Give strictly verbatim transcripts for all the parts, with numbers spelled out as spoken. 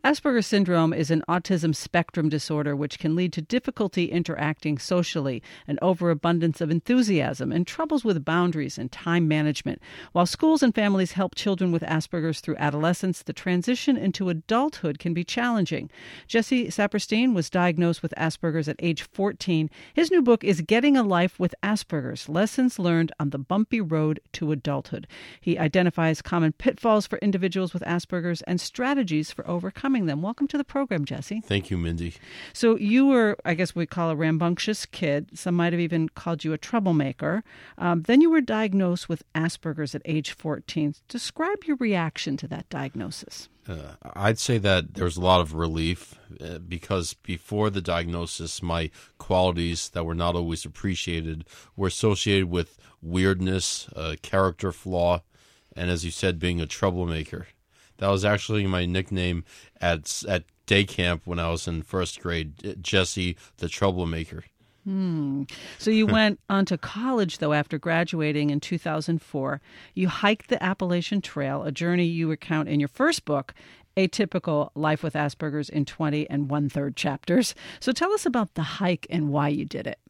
Asperger's syndrome is an autism spectrum disorder which can lead to difficulty interacting socially, an overabundance of enthusiasm, and troubles with boundaries and time management. While schools and families help children with Asperger's through adolescence, the transition into adulthood can be challenging. Jesse Saperstein was diagnosed with Asperger's at age fourteen. His new book is Getting a Life with Asperger's, Lessons Learned on the Bumpy Road to Adulthood. He identifies common pitfalls for individuals with Asperger's and strategies for overcoming them. Welcome to the program, Jesse. Thank you, Mindy. So you were, I guess we call a rambunctious kid. Some might have even called you a troublemaker. Um, then you were diagnosed with Asperger's at age fourteen. Describe your reaction to that diagnosis. Uh, I'd say that there was a lot of relief uh, because before the diagnosis, my qualities that were not always appreciated were associated with weirdness, uh, character flaw, and as you said, being a troublemaker. That was actually my nickname at at day camp when I was in first grade, Jesse the Troublemaker. Hmm. So you went on to college, though, after graduating in two thousand four. You hiked the Appalachian Trail, a journey you recount in your first book, Atypical Life with Asperger's in twenty and one-third chapters. So tell us about the hike and why you did it.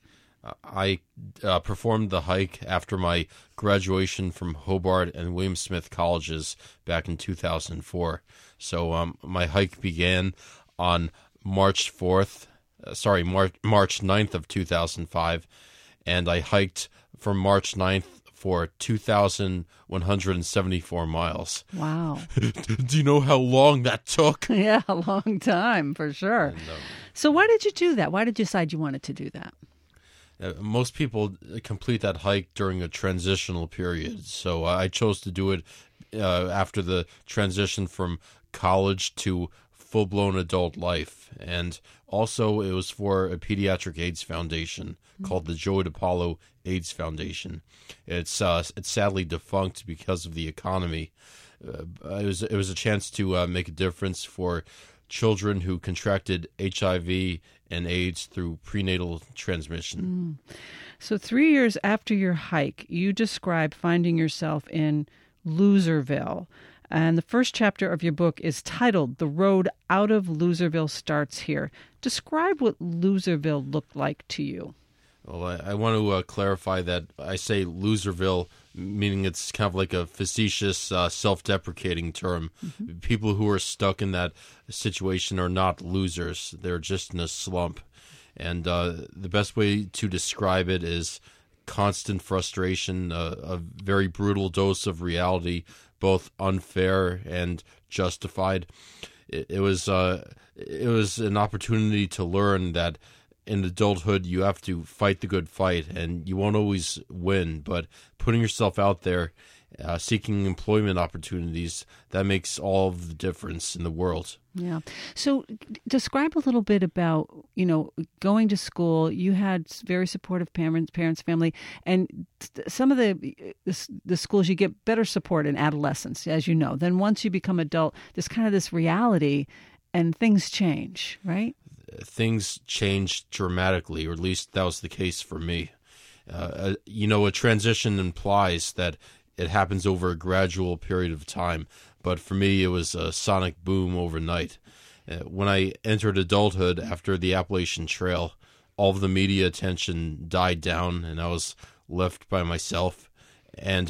I uh, performed the hike after my graduation from Hobart and William Smith colleges back in two thousand four. So um, my hike began on March fourth, uh, sorry, Mar- March ninth of two thousand five, and I hiked from March ninth for two thousand one hundred seventy-four miles. Wow. Do you know how long that took? Yeah, a long time, for sure. And, um, so why did you do that? Why did you decide you wanted to do that? Uh, most people complete that hike during a transitional period, so I chose to do it uh, after the transition from college to full-blown adult life. And also it was for a pediatric AIDS foundation mm-hmm. called the Joey DiPaolo AIDS Foundation. It's uh, it's sadly defunct because of the economy. Uh, it was it was a chance to uh, make a difference for children who contracted H I V and AIDS through prenatal transmission. Mm. So three years after your hike, you describe finding yourself in Loserville. And the first chapter of your book is titled The Road Out of Loserville Starts Here. Describe what Loserville looked like to you. Well, I, I want to uh, clarify that I say Loserville, meaning it's kind of like a facetious, uh, self-deprecating term. Mm-hmm. People who are stuck in that situation are not losers. They're just in a slump. And uh, the best way to describe it is constant frustration, uh, a very brutal dose of reality, both unfair and justified. It, it was uh, it was an opportunity to learn that in adulthood, you have to fight the good fight, and you won't always win, but putting yourself out there, uh, seeking employment opportunities, that makes all of the difference in the world. Yeah. So describe a little bit about, you know, going to school. You had very supportive parents, parents, family, and some of the, the schools you get better support in adolescence, as you know. Then once you become adult, there's kind of this reality and things change, right? Things changed dramatically, or at least that was the case for me. Uh, you know, a transition implies that it happens over a gradual period of time, but for me it was a sonic boom overnight. Uh, when I entered adulthood after the Appalachian Trail, all of the media attention died down and I was left by myself, and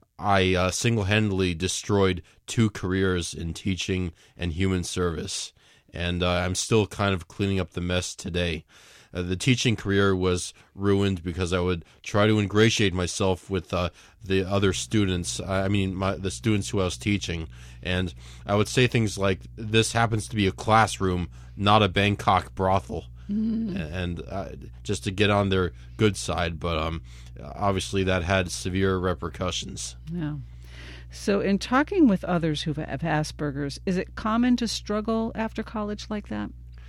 I uh, single-handedly destroyed two careers in teaching and human service. And uh, I'm still kind of cleaning up the mess today. Uh, the teaching career was ruined because I would try to ingratiate myself with uh, the other students, I mean my, the students who I was teaching. And I would say things like, this happens to be a classroom, not a Bangkok brothel. Mm. And uh, just to get on their good side. But um, obviously that had severe repercussions. Yeah. So in talking with others who have Asperger's, is it common to struggle after college like that?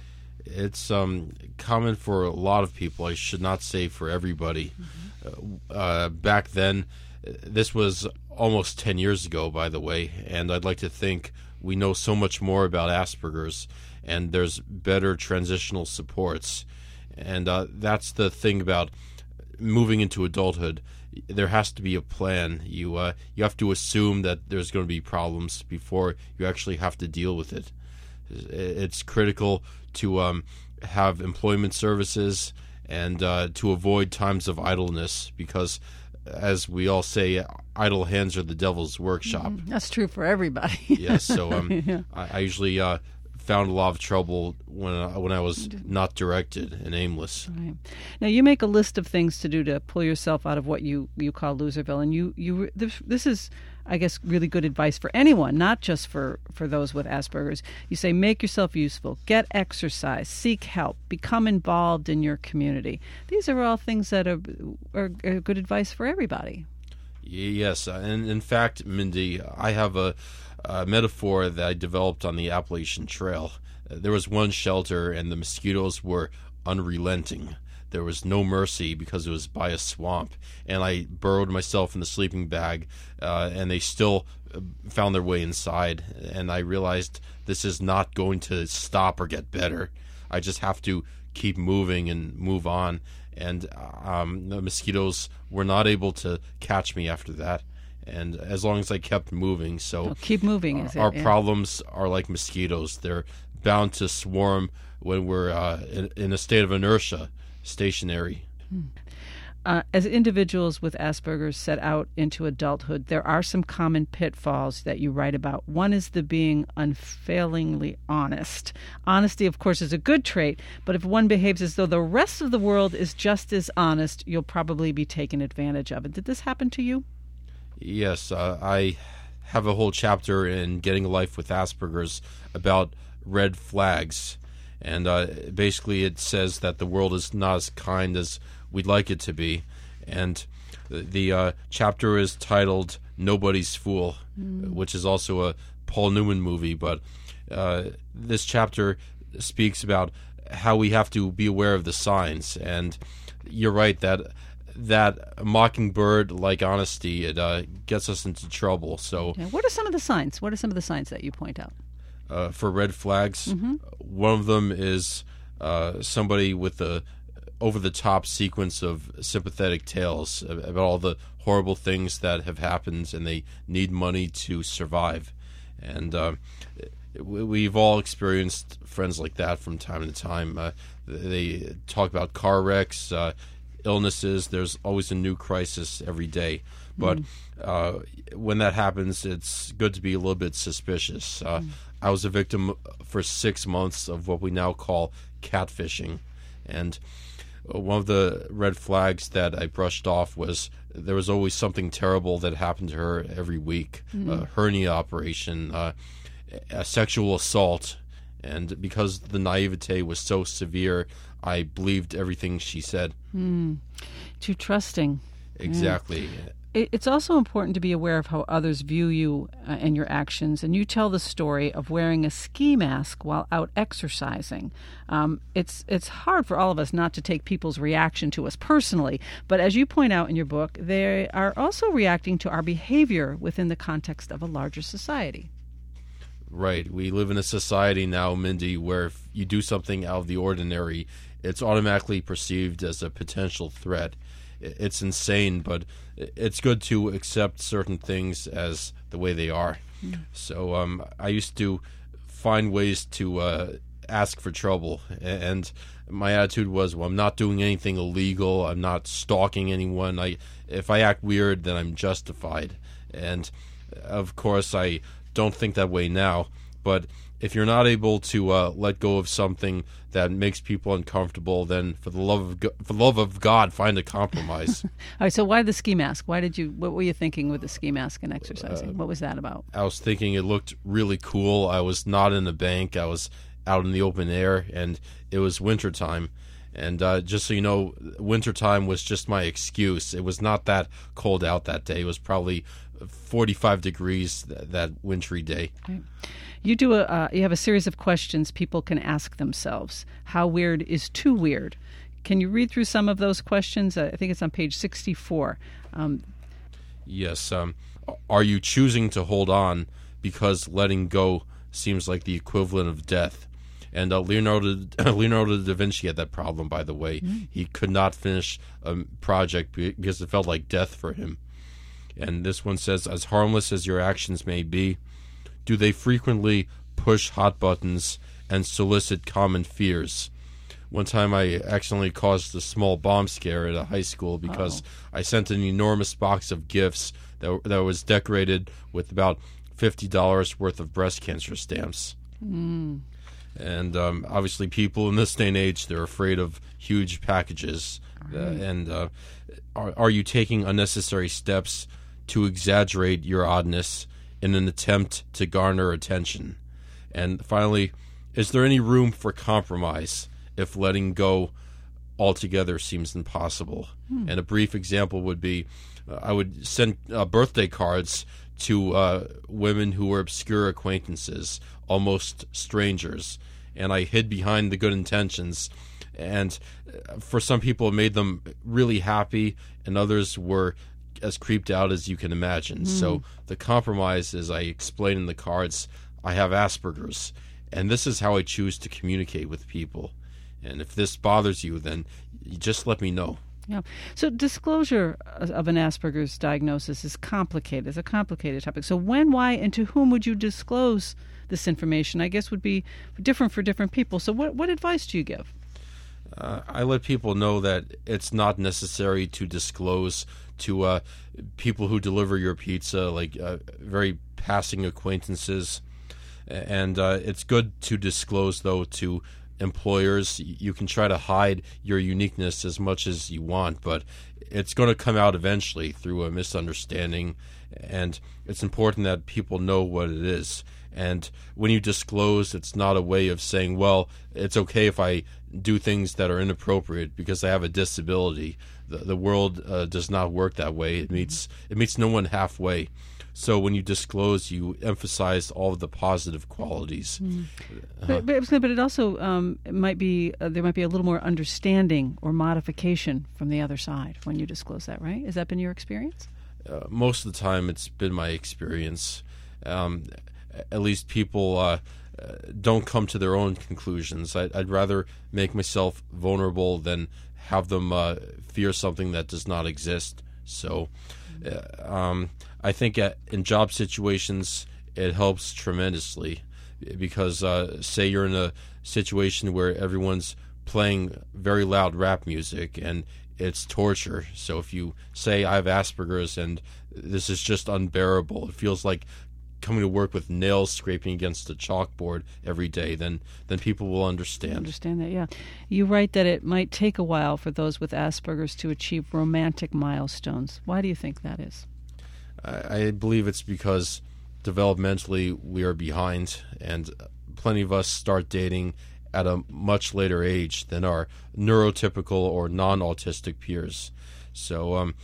It's um, common for a lot of people. I should not say for everybody. Mm-hmm. Uh, uh, back then, this was almost ten years ago, by the way, and I'd like to think we know so much more about Asperger's, and there's better transitional supports. And uh, that's the thing about moving into adulthood. There has to be a plan. You uh, you have to assume that there's going to be problems before you actually have to deal with it. It's critical to um, have employment services and uh, to avoid times of idleness because, as we all say, idle hands are the devil's workshop. Mm, that's true for everybody. Yes, so um, yeah. I, I usually uh, found a lot of trouble when I, when I was not directed and aimless. Right. Now, you make a list of things to do to pull yourself out of what you, you call Loserville, and you, you this, this is, I guess, really good advice for anyone, not just for, for those with Asperger's. You say, make yourself useful, get exercise, seek help, become involved in your community. These are all things that are, are, are good advice for everybody. Yes, and in fact, Mindy, I have a, a metaphor that I developed on the Appalachian Trail. There was one shelter, and the mosquitoes were unrelenting. There was no mercy because it was by a swamp, and I burrowed myself in the sleeping bag, uh, and they still found their way inside, and I realized this is not going to stop or get better. I just have to keep moving and move on, and um, the mosquitoes were not able to catch me after that, and as long as I kept moving. So oh, keep moving. Is our it? Yeah. problems are like mosquitoes. They're bound to swarm when we're uh, in, in a state of inertia, stationary. Uh, as individuals with Asperger's set out into adulthood, there are some common pitfalls that you write about. One is the being unfailingly honest. Honesty, of course, is a good trait, but if one behaves as though the rest of the world is just as honest, you'll probably be taken advantage of. And did this happen to you? Yes, uh, I have a whole chapter in Getting a Life with Asperger's about red flags. And uh, basically it says that the world is not as kind as we'd like it to be. And the, the uh, chapter is titled Nobody's Fool, mm. which is also a Paul Newman movie. But uh, this chapter speaks about how we have to be aware of the signs. And you're right that that mockingbird-like honesty, it uh, gets us into trouble. So, yeah. What are some of the signs? What are some of the signs that you point out? Uh, for red flags, mm-hmm. one of them is uh, somebody with a over-the-top sequence of sympathetic tales about all the horrible things that have happened, and they need money to survive. And uh, we've all experienced friends like that from time to time. Uh, they talk about car wrecks, uh, illnesses. There's always a new crisis every day. But uh, when that happens, it's good to be a little bit suspicious. Uh, mm. I was a victim for six months of what we now call catfishing. And one of the red flags that I brushed off was there was always something terrible that happened to her every week. Mm. A hernia operation, uh, a sexual assault. And because the naivete was so severe, I believed everything she said. Mm. Too trusting. Exactly. Yeah. It's also important to be aware of how others view you uh, and your actions. And you tell the story of wearing a ski mask while out exercising. Um, it's it's hard for all of us not to take people's reaction to us personally. But as you point out in your book, they are also reacting to our behavior within the context of a larger society. Right. We live in a society now, Mindy, where if you do something out of the ordinary, it's automatically perceived as a potential threat. It's insane, but it's good to accept certain things as the way they are. Mm. So um, I used to find ways to uh, ask for trouble, and my attitude was, well, I'm not doing anything illegal. I'm not stalking anyone. I, if I act weird, then I'm justified. And, of course, I don't think that way now, but if you're not able to uh, let go of something that makes people uncomfortable, then for the love of God, for the love of God, find a compromise. All right. So why the ski mask? Why did you? What were you thinking with the ski mask and exercising? Uh, what was that about? I was thinking it looked really cool. I was not in a bank. I was out in the open air, and it was wintertime. And uh, just so you know, wintertime was just my excuse. It was not that cold out that day. It was probably forty-five degrees th- that wintry day. Right. You do a uh, you have a series of questions people can ask themselves. How weird is too weird? Can you read through some of those questions? Uh, I think it's on page sixty-four. Um, yes. Um, are you choosing to hold on because letting go seems like the equivalent of death? And uh, Leonardo Leonardo da Vinci had that problem, by the way. Mm. He could not finish a project because it felt like death for him. And this one says, as harmless as your actions may be, do they frequently push hot buttons, and solicit common fears. One time I accidentally caused a small bomb scare at a high school because Uh-oh. I sent an enormous box of gifts that, that was decorated with about fifty dollars worth of breast cancer stamps. Mm. And um, obviously people in this day and age, they're afraid of huge packages. Right. Uh, and uh, are, are you taking unnecessary steps to exaggerate your oddness in an attempt to garner attention? And finally, is there any room for compromise if letting go altogether seems impossible? Hmm. And a brief example would be, uh, I would send uh, birthday cards to uh, women who were obscure acquaintances, almost strangers, and I hid behind the good intentions. And for some people, it made them really happy, and others were as creeped out as you can imagine. Mm. So the compromise, as I explain in the cards, I have Asperger's, and this is how I choose to communicate with people. And if this bothers you, then you just let me know. Yeah. So disclosure of an Asperger's diagnosis is complicated. It's a complicated topic. So when, why, and to whom would you disclose this information? I guess would be different for different people. So what what advice do you give? Uh, I let people know that it's not necessary to disclose to uh, people who deliver your pizza, like uh, very passing acquaintances. And uh, it's good to disclose, though, to employers. You can try to hide your uniqueness as much as you want, but it's going to come out eventually through a misunderstanding, and it's important that people know what it is. And when you disclose, it's not a way of saying, well, it's okay if I do things that are inappropriate because I have a disability. The, the world uh, does not work that way. It meets it meets no one halfway. So when you disclose, you emphasize all of the positive qualities. Mm. Uh-huh. But, but, but it also um, it might be uh, there might be a little more understanding or modification from the other side when you disclose that, right? Has that been your experience? Uh, most of the time, it's been my experience. Um, at least people uh, uh, don't come to their own conclusions. I, I'd rather make myself vulnerable than have them uh, fear something that does not exist. So uh, um, I think at, in job situations, it helps tremendously because uh, say you're in a situation where everyone's playing very loud rap music and it's torture. So if you say I have Asperger's and this is just unbearable, it feels like coming to work with nails scraping against a chalkboard every day, then then people will understand. I understand that, yeah. You write that it might take a while for those with Asperger's to achieve romantic milestones. Why do you think that is? I, I believe it's because developmentally we are behind, and plenty of us start dating at a much later age than our neurotypical or non-autistic peers. So, um,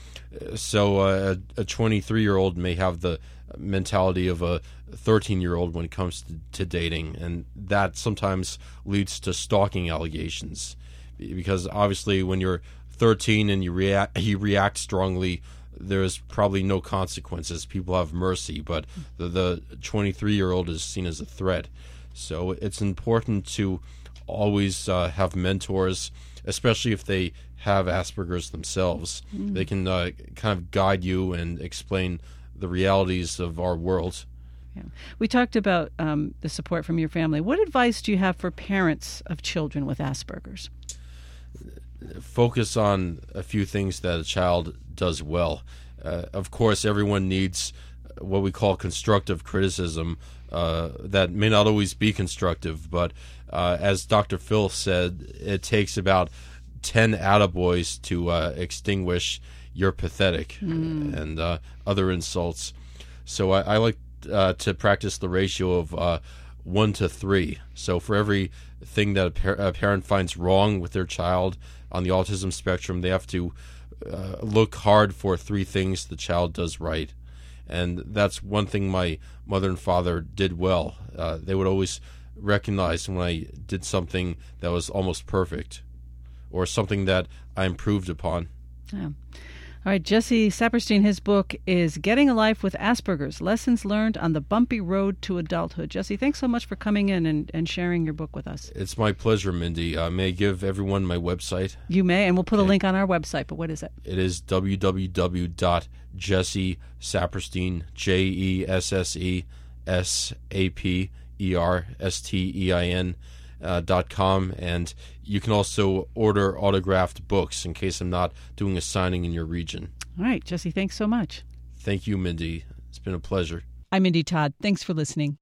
so uh, a twenty-three-year-old may have the mentality of a thirteen-year-old when it comes to, to dating, and that sometimes leads to stalking allegations. Because obviously, when you're thirteen and you react, you react strongly, there's probably no consequences. People have mercy, but the, the twenty-three-year-old is seen as a threat. So it's important to always uh, have mentors, especially if they have Asperger's themselves. Mm. They can uh, kind of guide you and explain the realities of our world. Yeah. We talked about um, the support from your family. What advice do you have for parents of children with Asperger's? Focus on a few things that a child does well. Uh, of course, everyone needs what we call constructive criticism. Uh, that may not always be constructive, but uh, as Doctor Phil said, it takes about ten attaboys to uh, extinguish you're pathetic mm. and uh, other insults. So I, I like uh, to practice the ratio of uh, one to three. So for every thing that a, par- a parent finds wrong with their child on the autism spectrum, they have to uh, look hard for three things the child does right. And that's one thing my mother and father did well. Uh, they would always recognize when I did something that was almost perfect or something that I improved upon. Yeah. All right, Jesse Saperstein, his book is Getting a Life with Asperger's, Lessons Learned on the Bumpy Road to Adulthood. Jesse, thanks so much for coming in and, and sharing your book with us. It's my pleasure, Mindy. Uh, may I give everyone my website? You may, and we'll put okay. a link on our website, but what is it? It is w w w dot jesse saperstein, J E S S E S A P E R S T E I N uh, dot com, and you can also order autographed books in case I'm not doing a signing in your region. All right, Jesse, thanks so much. Thank you, Mindy. It's been a pleasure. I'm Mindy Todd. Thanks for listening.